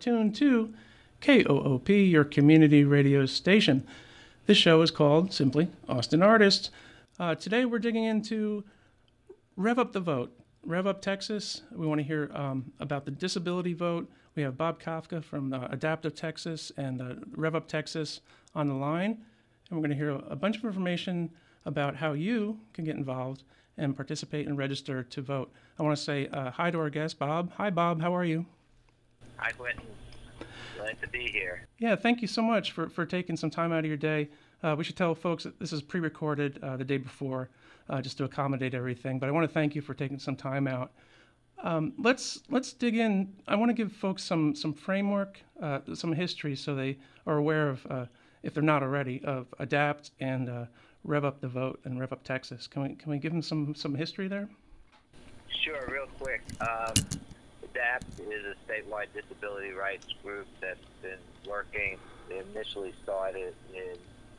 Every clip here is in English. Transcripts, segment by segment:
tuned to KOOP, your community radio station. This show is called simply Austin Artists. Today we're digging into Rev Up the Vote. Rev Up Texas. We want to hear about the disability vote. We have Bob Kafka from Adaptive Texas and Rev Up Texas on the line. And we're going to hear a bunch of information about how you can get involved and participate and register to vote. I want to say hi to our guest, Bob. Hi, Bob. How are you? Hi, Quentin. Glad to be here. Yeah, thank you so much for taking some time out of your day. We should tell folks that this is pre-recorded the day before just to accommodate everything. But I want to thank you for taking some time out. Let's dig in. I want to give folks some framework, some history, so they are aware of, if they're not already, of ADAPT and Rev Up the Vote and Rev Up Texas. Can we give them some history there? Sure, real quick. ADAPT is a statewide disability rights group that's been working. They initially started in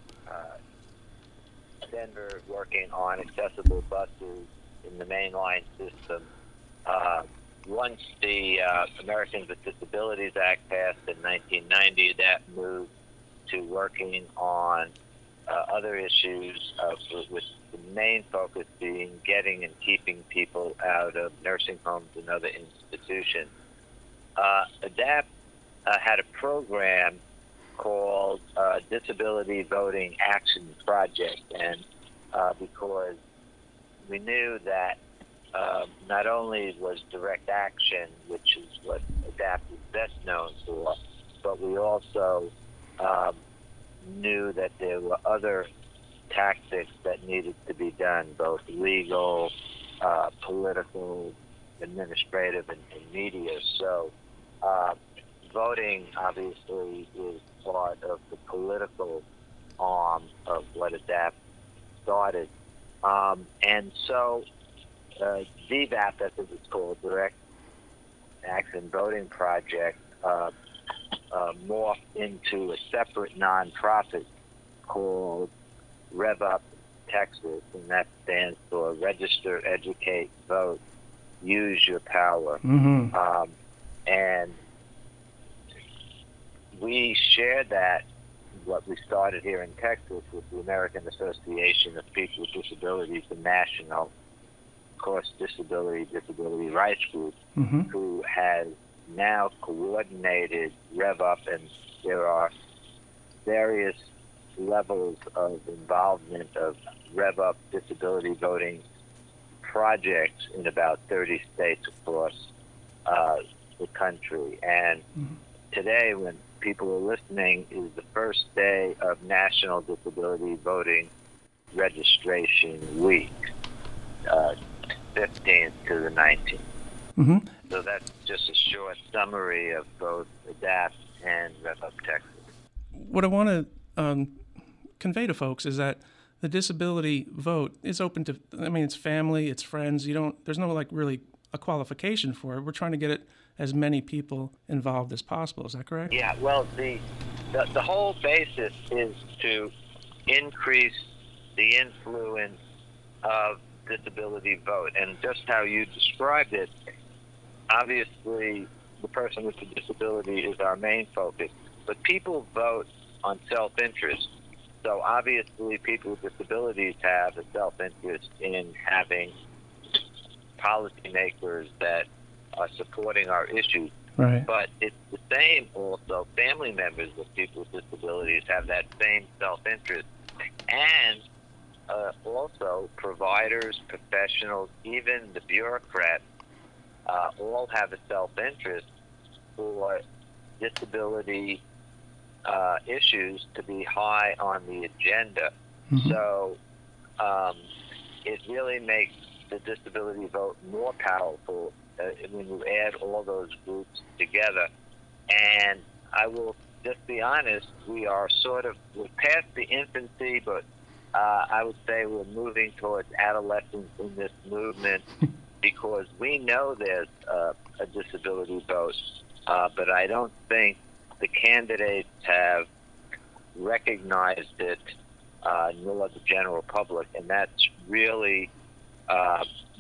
Denver, working on accessible buses in the mainline system. Once the Americans with Disabilities Act passed in 1990, ADAPT moved to working on other issues, with the main focus being getting and keeping people out of nursing homes and other institutions. ADAPT had a program called Disability Voting Action Project, and because we knew that not only was direct action, which is what ADAPT is best known for, but we also knew that there were other tactics that needed to be done, both legal, political, administrative, and media. So voting obviously is part of the political arm of what ADAPT started. And so DVAP, as it's called, Direct Action Voting Project, morphed into a separate nonprofit called Rev Up Texas, and that stands for Register, Educate, Vote, Use Your Power. Mm-hmm. And we shared that, what we started here in Texas, with the American Association of People with Disabilities, the national, of course, disability rights group, mm-hmm. who has now coordinated Rev Up, and there are various levels of involvement of Rev Up disability voting projects in about 30 states across the country. And today, when people are listening, is the first day of National Disability Voting Registration Week, 15th to the 19th. Mm-hmm. So that's just a short summary of both ADAPT and Rev Up Texas. What I want to convey to folks is that the disability vote is open to, it's family, it's friends. There's no really a qualification for it. We're trying to get it as many people involved as possible. Is that correct? Yeah, well, the whole basis is to increase the influence of disability vote. And just how you described it, obviously the person with the disability is our main focus, but people vote on self-interest. So obviously people with disabilities have a self-interest in having policymakers that are supporting our issues. Right. But it's the same also. Family members of people with disabilities have that same self-interest. And also providers, professionals, even the bureaucrats, all have a self-interest for disability issues to be high on the agenda. Mm-hmm. So it really makes the disability vote more powerful when you add all those groups together. And I will just be honest, we're past the infancy, but I would say we're moving towards adolescence in this movement, because we know there's a disability vote, but I don't think the candidates have recognized it, nor the general public, and that's really,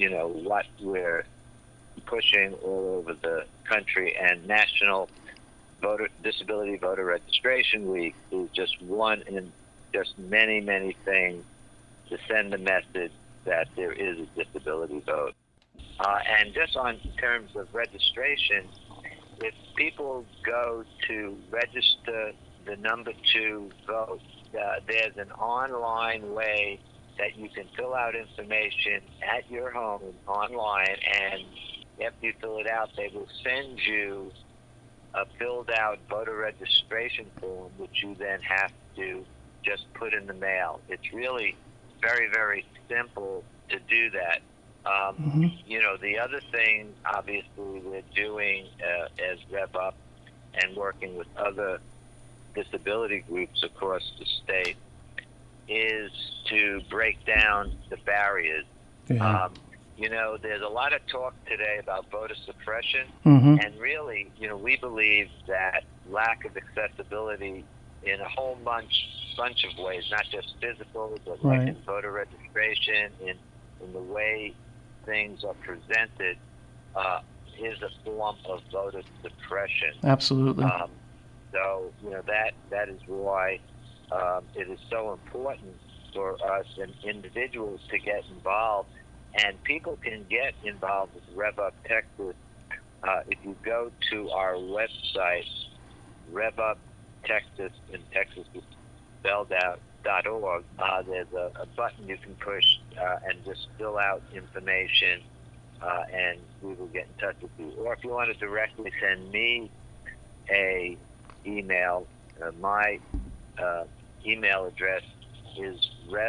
what we're pushing all over the country. And National Disability Voter Registration Week is just one in just many, many things to send the message that there is a disability vote. And just on terms of registration, if people go to register the number 2 vote, there's an online way that you can fill out information at your home online, and after you fill it out, they will send you a filled out voter registration form, which you then have to just put in the mail. It's really very, very simple to do that. You know, the other thing, obviously, we're doing as Rev Up and working with other disability groups across the state is to break down the barriers. Yeah. You know, there's a lot of talk today about voter suppression, Mm-hmm. and really, you know, we believe that lack of accessibility in a whole bunch of ways, not just physical, but Right. like in voter registration, in the way things are presented, is a form of voter suppression. Absolutely. So, you know, that is why it is so important for us and individuals to get involved. And people can get involved with Rev Up Texas. If you go to our website, Rev Up Texas, in Texas is spelled out, .org, there's a button you can push and just fill out information, and we will get in touch with you. Or if you want to directly send me a email, my email address is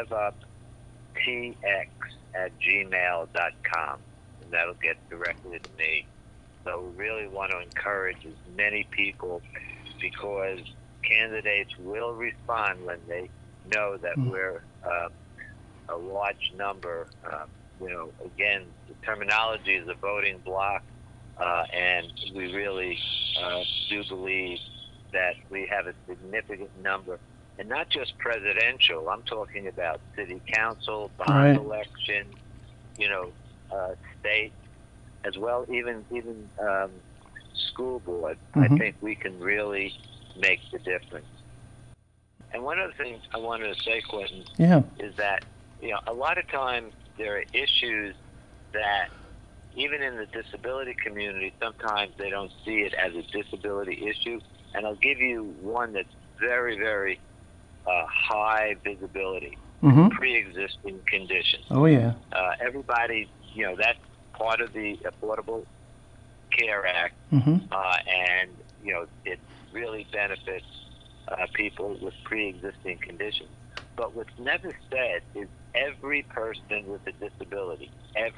revuptx@gmail.com, and that'll get directly to me. So we really want to encourage as many people, because candidates will respond when they know that we're a large number. You know, again, the terminology is a voting block, and we really do believe that we have a significant number, and not just presidential. I'm talking about city council, bond Right. election, you know, state, as well, even school board. I Mhm. think we can really make the difference. And one of the things I wanted to say, Quentin, Yeah. is that, you know, a lot of times there are issues that even in the disability community, sometimes they don't see it as a disability issue. And I'll give you one that's very, very high visibility: Mhm. pre-existing conditions. Oh yeah. Everybody, you know, that's part of the Affordable Care Act, Mhm. and, you know, it really benefits people with pre-existing conditions. But what's never said is every person with a disability,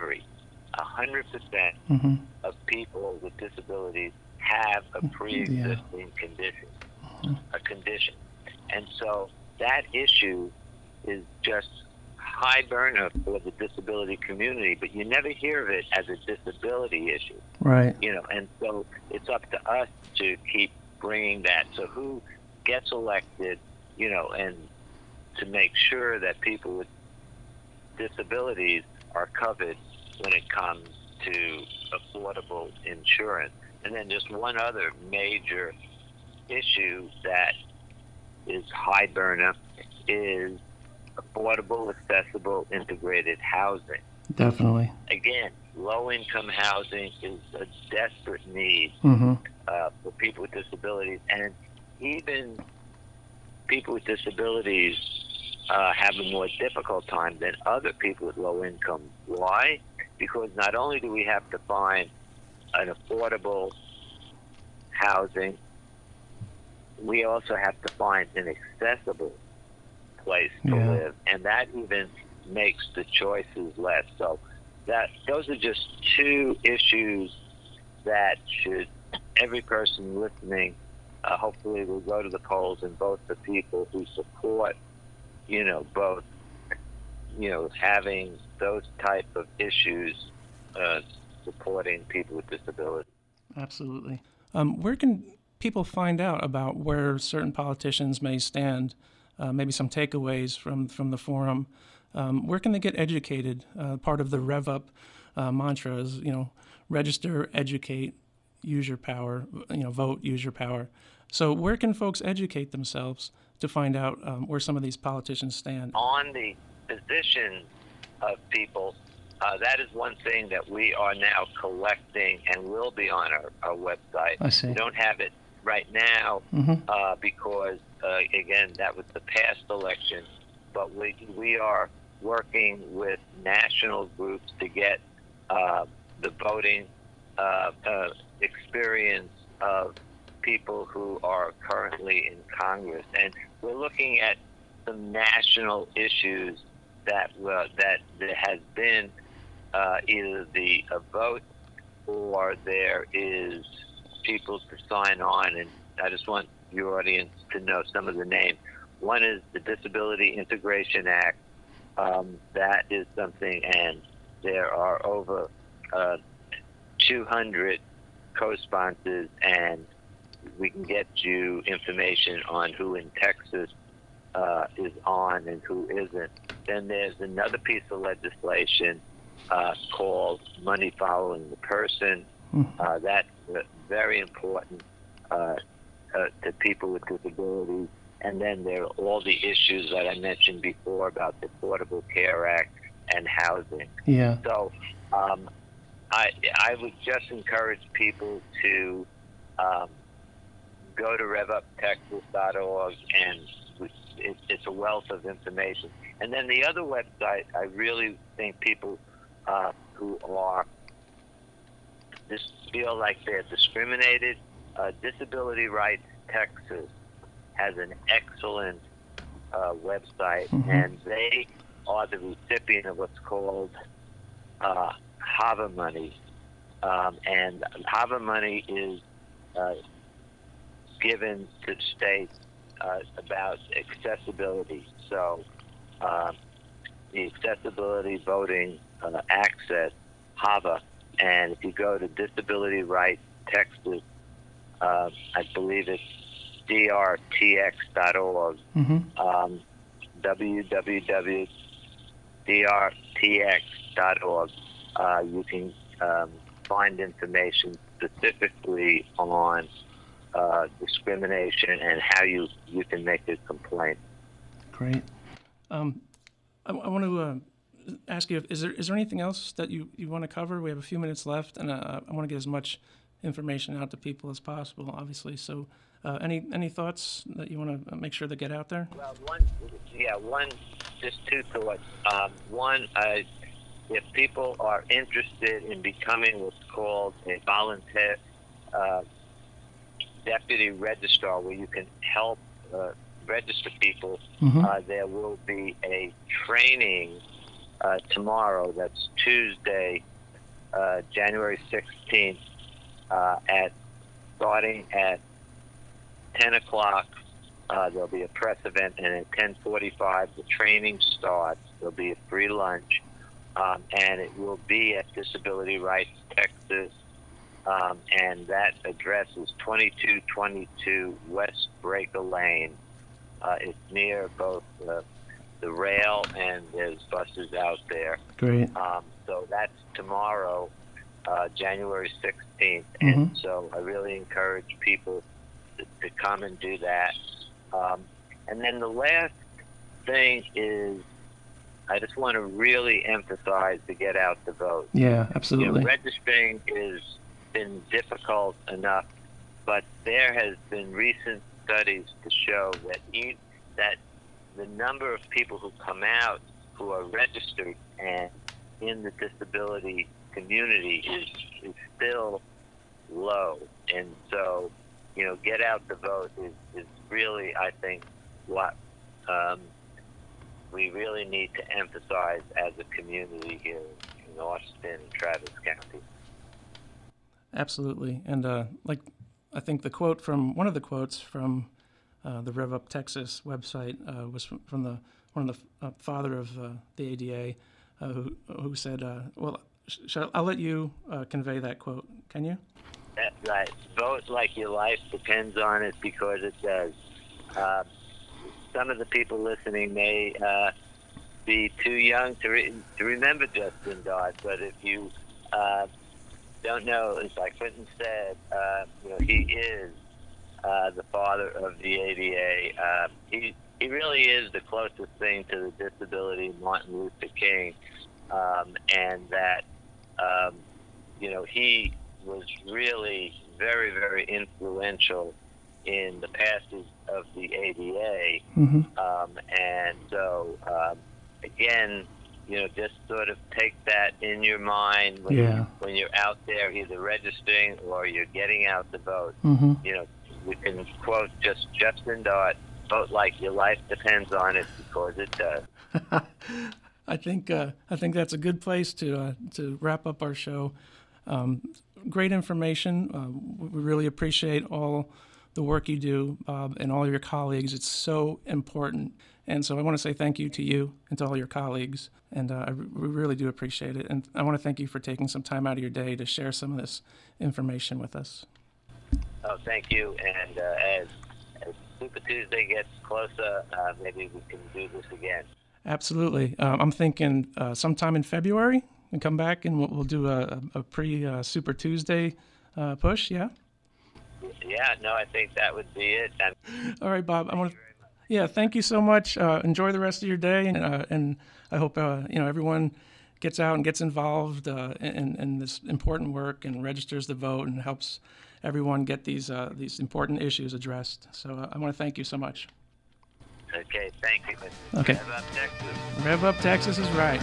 100% Mhm. of people with disabilities have a pre-existing condition, a condition. And so that issue is just high burner for the disability community, but you never hear of it as a disability issue, Right. you know, and so it's up to us to keep bringing that. So who gets elected, you know, and to make sure that people with disabilities are covered when it comes to affordable insurance. And then just one other major issue that is high burner is affordable, accessible, integrated housing. Definitely. Again, low-income housing is a desperate need Mhm. for people with disabilities, and even people with disabilities have a more difficult time than other people with low income. Why? Because not only do we have to find an affordable housing, we also have to find an accessible place to Yeah. live, and that even makes the choices less. So those are just two issues that should every person listening hopefully will go to the polls and vote for people who support, you know, both, you know, having those type of issues, supporting people with disabilities. Absolutely. Where can people find out about where certain politicians may stand? Maybe some takeaways from the forum. Where can they get educated? Part of the Rev Up mantra is, you know, register, educate, use your power, vote, use your power. So where can folks educate themselves to find out where some of these politicians stand? On the position of people, that is one thing that we are now collecting and will be on our website. I see. We don't have it right now because, again, that was the past election. But we are working with national groups to get the voting experience of people who are currently in Congress. And we're looking at some national issues that there has been either a vote or there is people to sign on. And I just want your audience to know some of the names. One is the Disability Integration Act. That is something, and there are over 200 co-sponsors, and we can get you information on who in Texas is on and who isn't. Then there's another piece of legislation called Money Following the Person. That's very important to people with disabilities. And then there are all the issues that I mentioned before about the Affordable Care Act and housing. Yeah. So I would just encourage people to go to revuptexas.org, and it's a wealth of information. And then the other website, I really think people who are just feel like they're discriminated, Disability Rights Texas has an excellent website, and they are the recipient of what's called HAVA money. And HAVA money is given to states about accessibility. So the accessibility voting access, HAVA, and if you go to Disability Rights Texas, I believe it's drtx.org, www.drtx.org. You can find information specifically on discrimination and how you can make a complaint. Great. I want to ask you, is there anything else that you want to cover? We have a few minutes left, and I want to get as much information out to people as possible, obviously. So any thoughts that you want to make sure they get out there? Well, just two thoughts. One, if people are interested in becoming what's called a volunteer deputy registrar, where you can help register people, there will be a training tomorrow. That's Tuesday, January 16th, starting at 10 o'clock. There'll be a press event, and at 10:45 the training starts. There'll be a free lunch, and it will be at Disability Rights Texas, and that address is 2222 West Breaker Lane. It's near both the rail, and there's buses out there. Great. So that's tomorrow, January 16th, and so I really encourage people to come and do that. And then the last thing is, I just want to really emphasize to get out the vote. Yeah, absolutely. Registering has been difficult enough, but there has been recent studies to show that the number of people who come out who are registered and in the disability community is still low. And so, get out the vote is really, I think, what we really need to emphasize as a community here in Austin and Travis County. Absolutely. And I think one of the quotes from the Rev Up Texas website was from one of the father of the ADA, who said, I'll let you convey that quote. Can you? That's right. Vote like your life depends on it, because it does. Some of the people listening may be too young to remember Justin Dodd, but if you don't know, as like Clinton said, he is the father of the ADA. He really is the closest thing to the disability Martin Luther King, and that he was really very, very influential in the passage of the ADA. Mm-hmm. And so, again, just sort of take that in your mind when you're out there either registering or you're getting out to vote. Mm-hmm. We can quote just Justin Dart, vote like your life depends on it, because it does. I think that's a good place to wrap up our show. Great information. We really appreciate all the work you do, Bob, and all your colleagues. It's so important. And so I want to say thank you to you and to all your colleagues. And we really do appreciate it. And I want to thank you for taking some time out of your day to share some of this information with us. Oh, thank you. And as Super Tuesday gets closer, maybe we can do this again. Absolutely. I'm thinking sometime in February and come back and we'll do a pre-Super Tuesday push, yeah? Yeah, no, I think that would be it. All right, Bob. Thank you so much. Enjoy the rest of your day, and I hope everyone gets out and gets involved in this important work and registers to vote and helps everyone get these important issues addressed. So I want to thank you so much. Okay, thank you. Okay. Rev Up Texas. Rev Up Texas is right.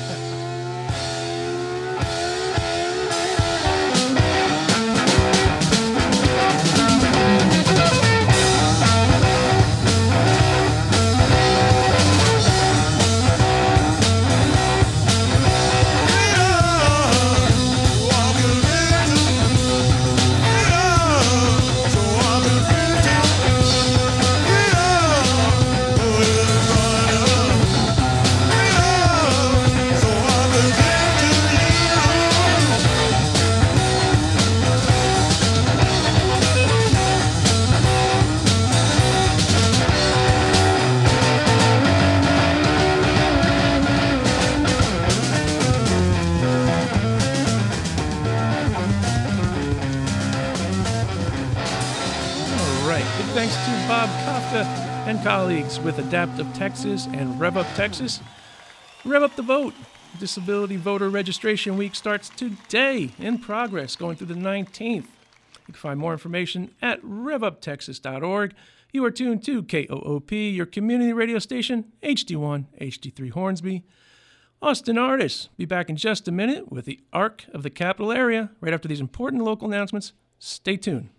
Thanks to Bob Kafka and colleagues with Adaptive Texas and Rev Up Texas. Rev Up the Vote. Disability Voter Registration Week starts today, in progress, going through the 19th. You can find more information at revuptexas.org. You are tuned to KOOP, your community radio station, HD1, HD3 Hornsby. Austin Artists. Be back in just a minute with the Arc of the Capital Area right after these important local announcements. Stay tuned.